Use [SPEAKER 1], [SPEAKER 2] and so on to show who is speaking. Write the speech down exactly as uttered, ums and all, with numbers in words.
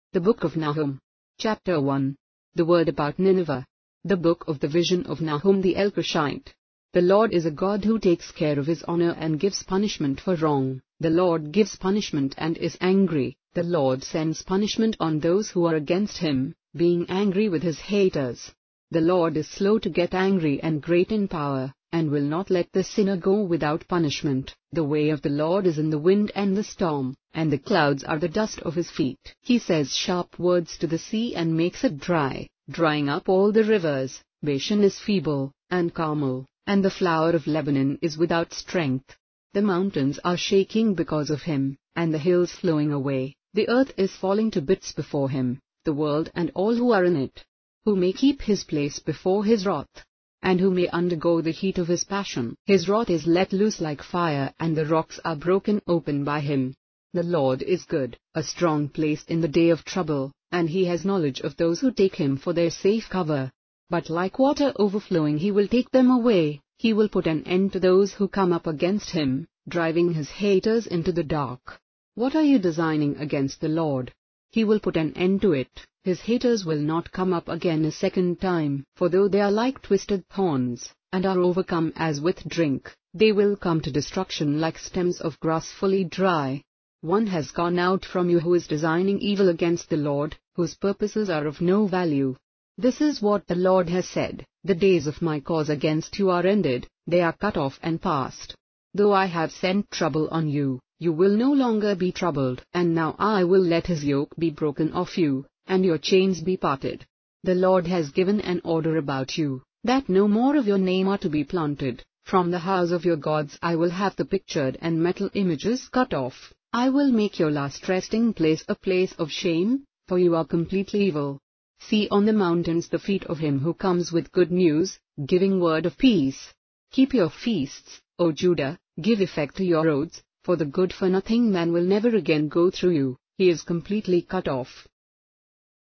[SPEAKER 1] The Book of Nahum. Chapter one. The Word about Nineveh. The Book of the Vision of Nahum the Elkoshite. The Lord is a God who takes care of his honor and gives punishment for wrong. The Lord gives punishment and is angry. The Lord sends punishment on those who are against him, being angry with his haters. The Lord is slow to get angry and great in power, and will not let the sinner go without punishment. The way of the Lord is in the wind and the storm, and the clouds are the dust of his feet. He says sharp words to the sea and makes it dry, drying up all the rivers. Bashan is feeble, and Carmel, and the flower of Lebanon is without strength. The mountains are shaking because of him, and the hills flowing away. The earth is falling to bits before him, the world and all who are in it. Who may keep his place before his wrath? And who may undergo the heat of his passion? His wrath is let loose like fire, and the rocks are broken open by him. The Lord is good, a strong place in the day of trouble, and he has knowledge of those who take him for their safe cover. But like water overflowing he will take them away. He will put an end to those who come up against him, driving his haters into the dark. What are you designing against the Lord? He will put an end to it. His haters will not come up again a second time, for though they are like twisted thorns, and are overcome as with drink, they will come to destruction like stems of grass fully dry. One has gone out from you who is designing evil against the Lord, whose purposes are of no value. This is what the Lord has said: the days of my cause against you are ended, they are cut off and past. Though I have sent trouble on you, you will no longer be troubled, and now I will let his yoke be broken off you, and your chains be parted. The Lord has given an order about you, that no more of your name are to be planted. From the house of your gods I will have the pictured and metal images cut off. I will make your last resting place a place of shame, for you are completely evil. See on the mountains the feet of him who comes with good news, giving word of peace. Keep your feasts, O Judah, give effect to your oaths, for the good-for-nothing man will never again go through you. He is completely cut off.